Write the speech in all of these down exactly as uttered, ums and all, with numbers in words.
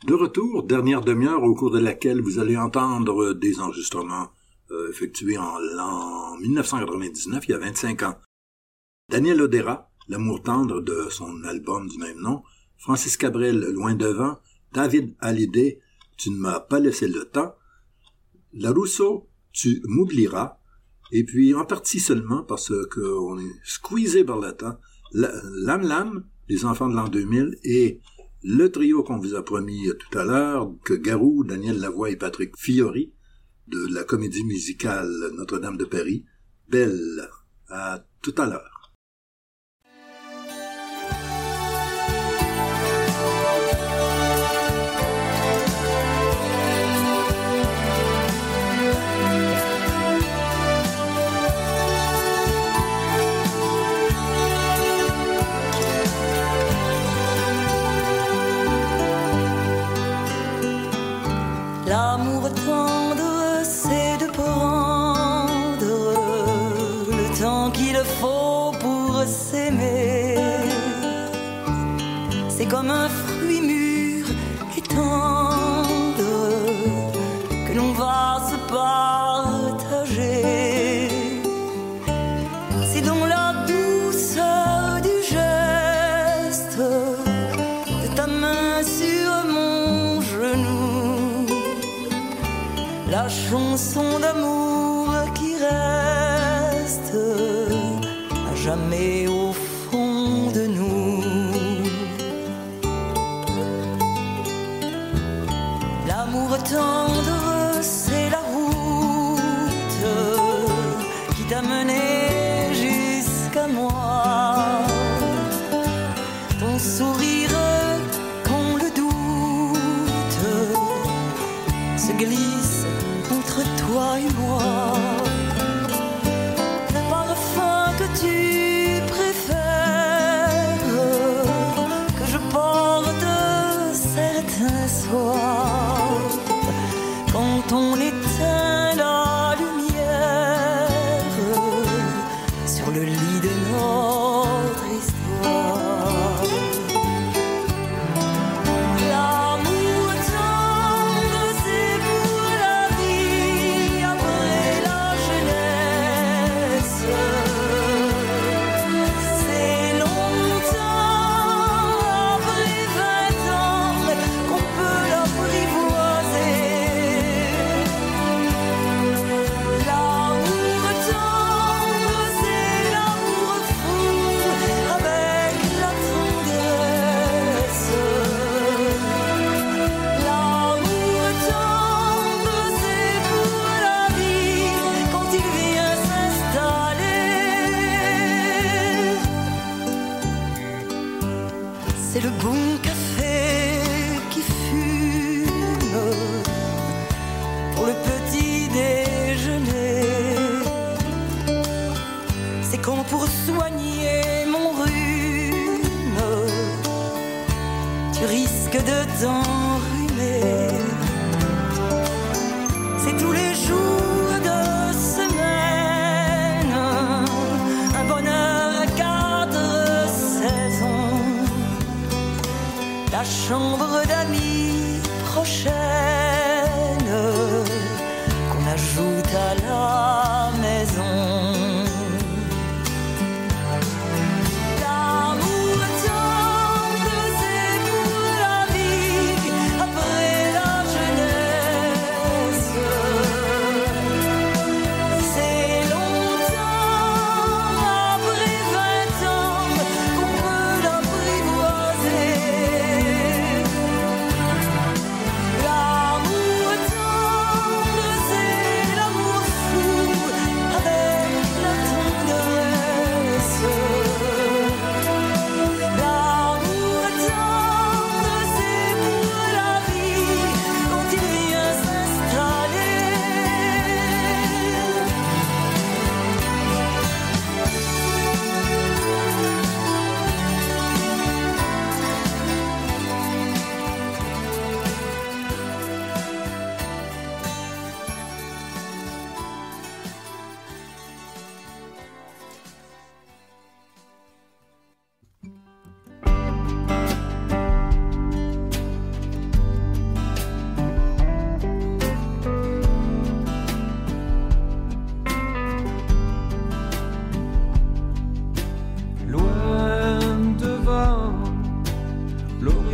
De retour, dernière demi-heure au cours de laquelle vous allez entendre des enregistrements euh, effectués en l'an dix-neuf cent quatre-vingt-dix-neuf, il y a vingt-cinq ans. Daniel Odera, L'amour tendre de son album du même nom, Francis Cabrel, Loin devant, David Hallyday, Tu ne m'as pas laissé le temps, La Rousseau, Tu m'oublieras, et puis en partie seulement parce qu'on est squeezé par le temps, Lam Lam, Les enfants de l'an deux mille, et le trio qu'on vous a promis tout à l'heure, que Garou, Daniel Lavoie et Patrick Fiori, de la comédie musicale Notre-Dame de Paris, Belle. À tout à l'heure. L'amour tendre, c'est de prendre le temps qu'il faut pour s'aimer. C'est comme un fruit mûr et tendre que l'on va se partager. C'est dans la douceur du geste de ta main sur mon genou, la chanson d'amour qui reste à jamais au fond de nous. L'amour tendre, c'est la route qui t'a mené jusqu'à moi. Ton sourire quand le doute se glisse entre toi et moi, le parfum que tu préfères, que je porte certains soirs, quand on éteint la lumière sur le lit de notre histoire. L'amour tendre, c'est pour la vie après la jeunesse. C'est longtemps après vingt ans qu'on peut l'apprivoiser. L'amour tendre, c'est l'amour fou avec la tendresse. L'amour tendre, c'est pour la vie quand il vient s'installer. C'est le bon café qui fume pour le petit déjeuner. C'est quand pour soigner mon rhume tu risques de t'enrhumer. C'est tous les jours de semaine un bonheur à quatre saisons. La chambre d'amis prochaine qu'on ajoute à la maison. L'amour tendre, c'est pour la vie après la jeunesse. C'est longtemps après vingt ans qu'on peut l'apprivoiser. L'amour tendre, c'est l'amour fou avec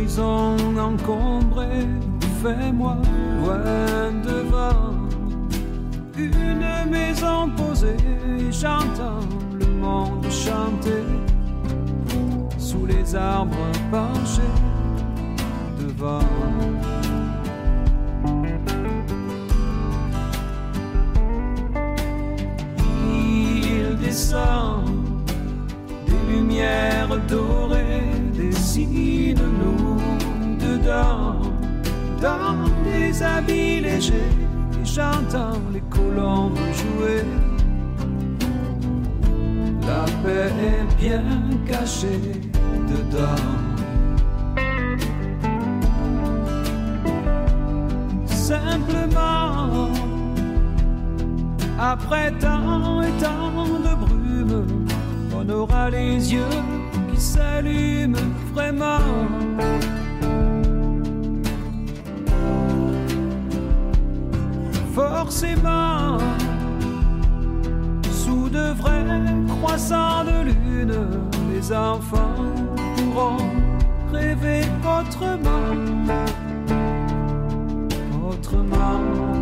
l'horizon encombré, fais-moi loin devant une maison posée, j'entends le monde chanter sous les arbres penchés devant. Il descend des lumières dorées, dessine-nous dedans dans des habits légers. J'entends les colombes jouer. La paix est bien cachée dedans. Simplement, après tant et tant de brume, on aura les yeux qui s'allument vraiment. Forcément, sous de vrais croissants de lune, les enfants pourront rêver autrement, autrement.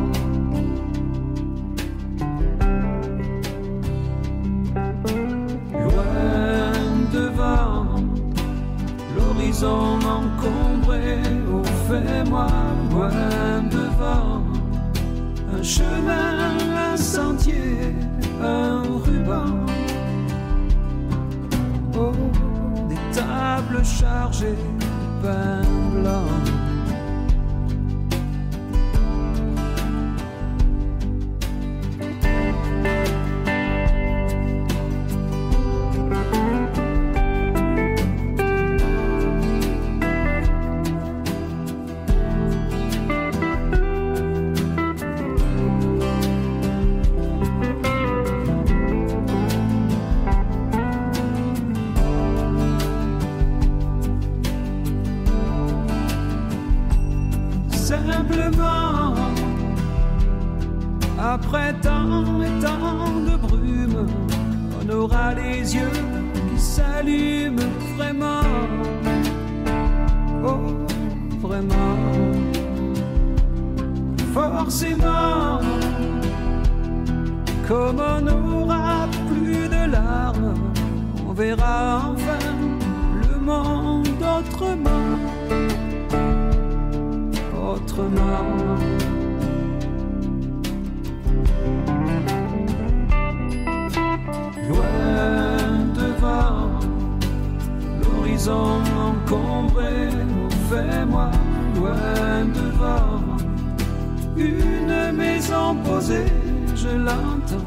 Loin devant, l'horizon encombré, oh fais-moi loin devant. Un chemin, un sentier, un ruban. Oh, des tables chargées de pain blanc. Simplement, après tant et tant de brume, on aura les yeux qui s'allument vraiment, oh vraiment. Forcément, comme on n'aura plus de larmes, on verra enfin le monde autrement. Autrement. Loin devant, l'horizon encombré, oh, fais-moi loin devant. Une maison posée, je l'entends.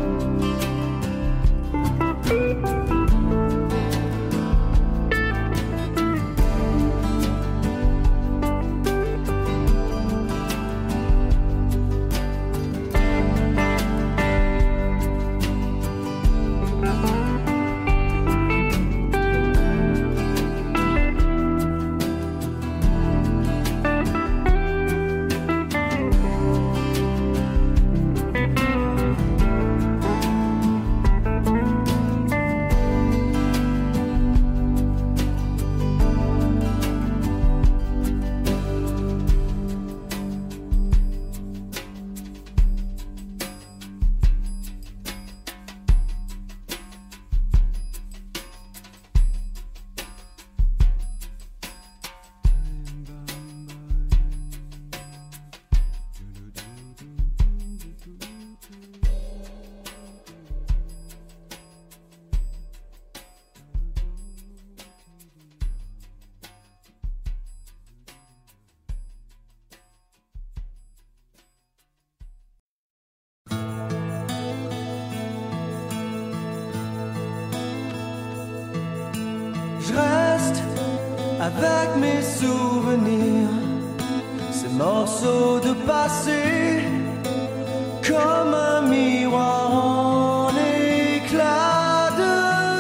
Je reste avec mes souvenirs, ces morceaux de passé, comme un miroir en éclat de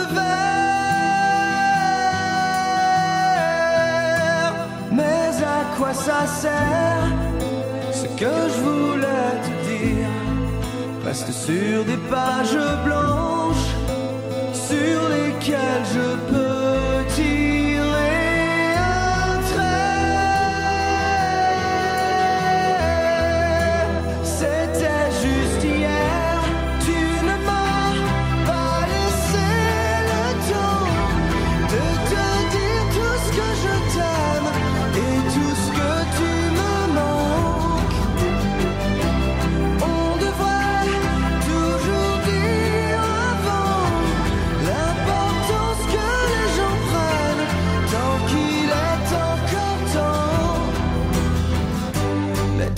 verre. Mais à quoi ça sert? Ce que je voulais te dire reste sur des pages blanches sur lesquelles je peux tirer un trait.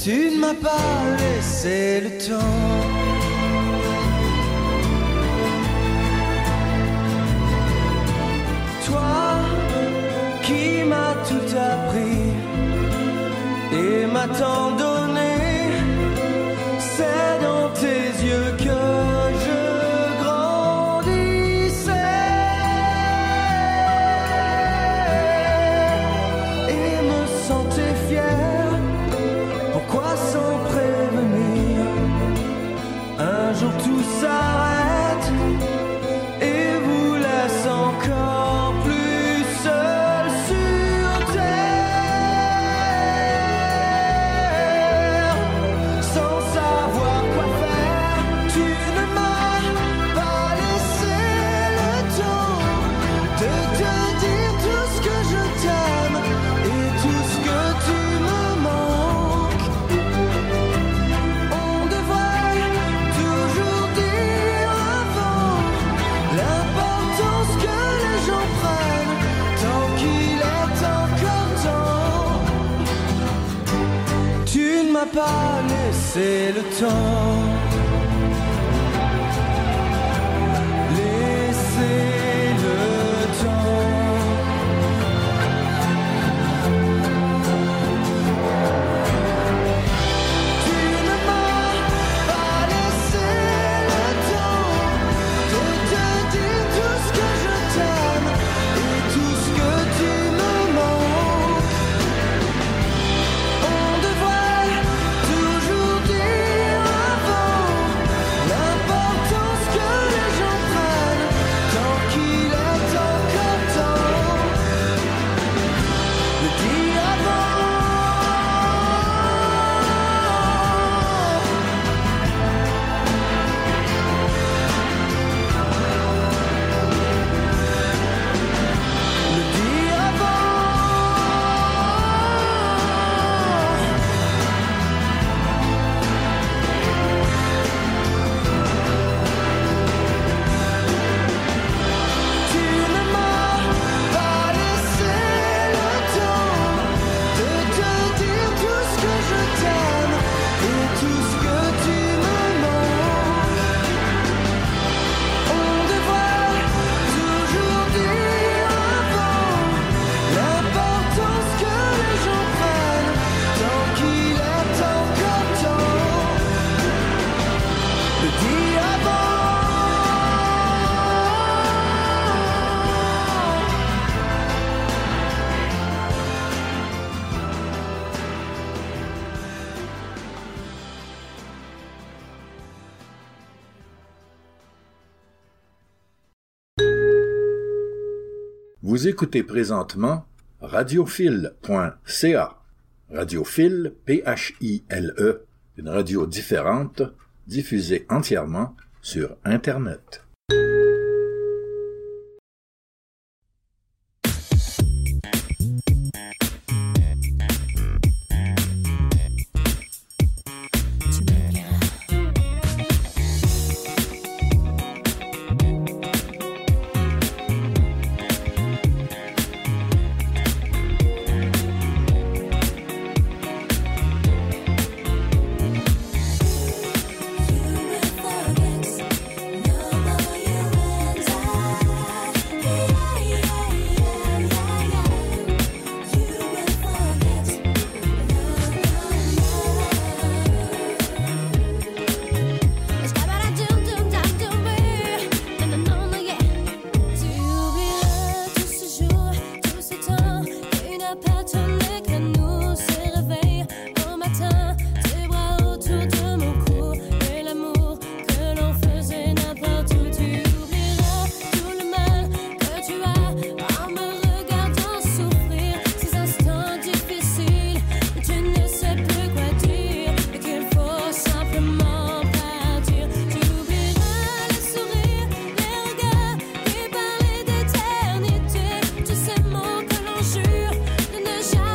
Tu ne m'as pas laissé le temps. Toi qui m'as tout appris et m'a tant donné, c'est dans tes yeux que je grandissais et me sentais fier. Pourquoi sans prévenir, un jour tout s'arrête et vous laisse encore plus seul sur terre, sans savoir quoi faire. Tu ne m'as pas laissé le temps de te dire tout ce que je t'aime et tout ce que tu me manques. On devrait toujours dire avant l'importance que les gens prennent tant qu'il est encore temps. Tu ne m'as pas laissé le temps. Laissez le temps. Tu ne m'as pas laissé le temps de te dire tout ce que je t'aime et tout ce que tu me manques. On devrait toujours dire avant l'importance que les gens prennent tant qu'il est encore temps. Le dire avant. Le dire avant. Tu ne m'as pas laissé le temps de te dire tout ce que je t'aime et tout ce que tu me manques. On devrait toujours dire avant l'importance que les gens prennent tant qu'il est encore temps. Le dire avant. Vous écoutez présentement radiophile point c a. Radiophile, P H I L E, une radio différente, diffusée entièrement sur Internet. Jure de ne jamais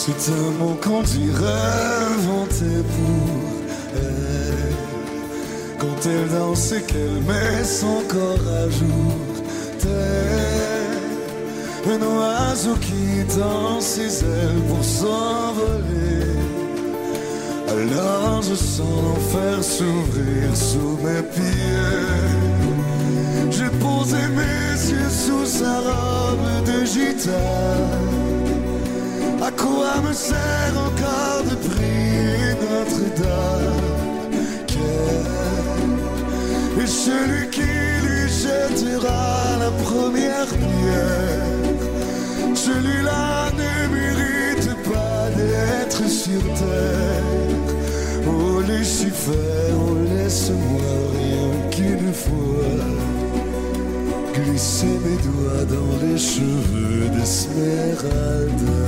C'est un mot qu'on dirait inventé pour elle. Quand elle danse et qu'elle met son corps à jour, tel un oiseau qui tend ses ailes pour s'envoler. Alors je sens l'enfer s'ouvrir sous mes pieds. J'ai posé mes yeux sous sa robe de gitane. À quoi me sert encore de prier Notre-Dame? Quel est celui qui lui jettera la première pierre? Celui-là ne mérite pas d'être sur terre. Oh Lucifer, oh laisse-moi rien qu'une fois glisser mes doigts dans les cheveux d'Esmeralda.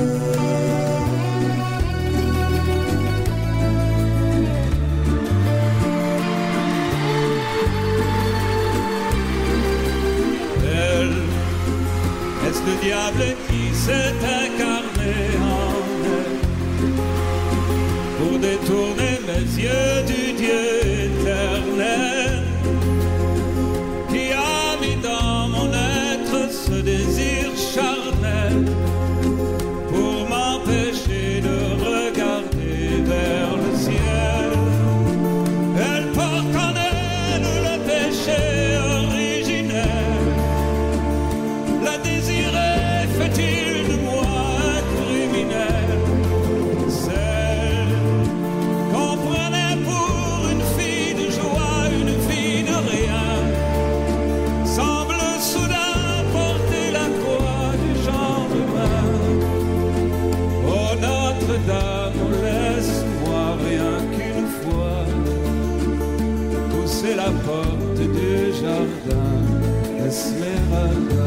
Elle, est-ce le diable qui s'est incarné en elle pour détourner mes yeux du Dieu éternel, qui a mis dans mon être ce désir charnel pour m'empêcher de regarder vers le ciel. Elle porte en elle le péché originel. La désirer fait-il de moi un criminel? Celle qu'on prenait pour une fille de joie, une fille de rien, semble soudain porter la croix du genre humain. Oh Notre-Dame, laisse-moi rien qu'une fois pousser la porte du jardin Esmeralda.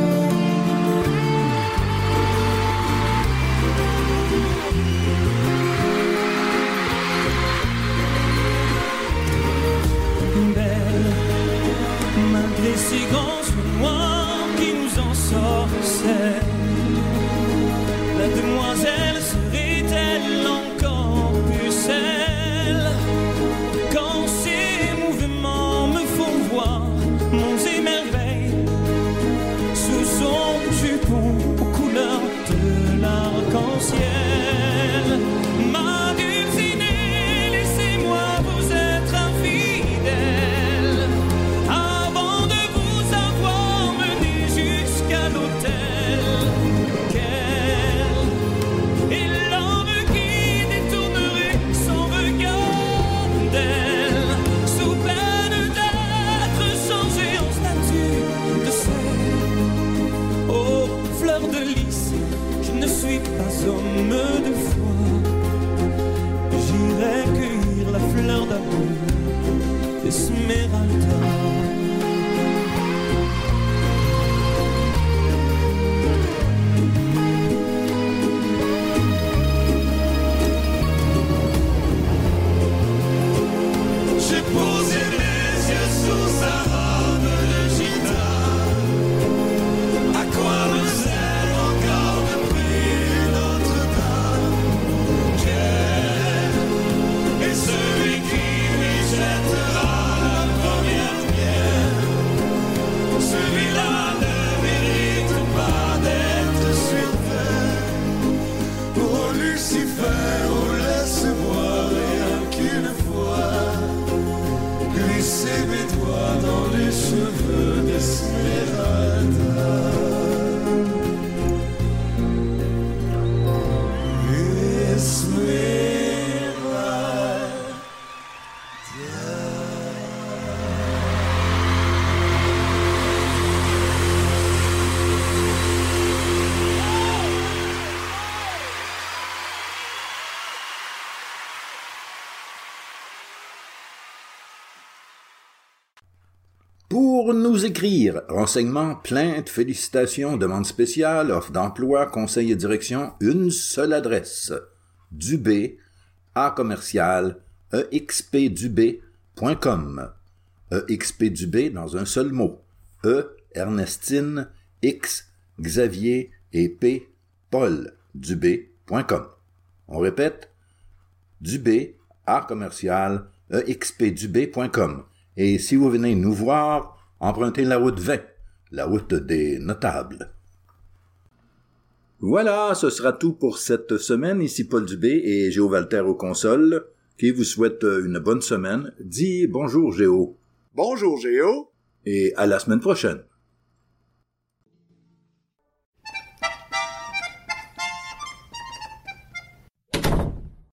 Belle, malgré ces grands yeux noirs qui nous ensorcellent, la demoiselle serait-elle encore pucelle? Quand ses mouvements me font voir monts et merveilles sous son jupon aux couleurs de l'arc-en-ciel. Ma dulcinée, laissez-moi vous être infidèle avant de vous avoir mené jusqu'à l'autel. Quel est l'homme qui détournerait son regard d'elle sous peine d'être changé en statue de sel? Oh, fleur de lys, je ne suis pas homme de foi. J'irai cueillir la fleur d'amour d'Esmeralda. J'ai posé mes yeux sous sa robe de gitane. À quoi me sert encore de prier Notre-Dame? Quel est celui qui lui jettera la première pierre? Celui-là ne mérite pas d'être sur terre. Oh Lucifer, oh laisse-moi rien qu'une fois glisser mes doigts dans les cheveux d'Esmeralda. Esmeralda. Pour nous écrire, renseignements, plaintes, félicitations, demandes spéciales, offres d'emploi, conseils et direction, une seule adresse. Dubé, A commercial, e x p dubé point com. E X P Dubé dans un seul mot. E, Ernestine, X, Xavier et P, Paul, Dubé point com. On répète, Dubé, art commercial, e x p dubé point com. Et si vous venez nous voir, empruntez la route vingt, la route des notables. Voilà, ce sera tout pour cette semaine. Ici Paul Dubé et Géo Walter aux consoles, qui vous souhaite une bonne semaine. Dis bonjour Géo. Bonjour Géo. Et à la semaine prochaine.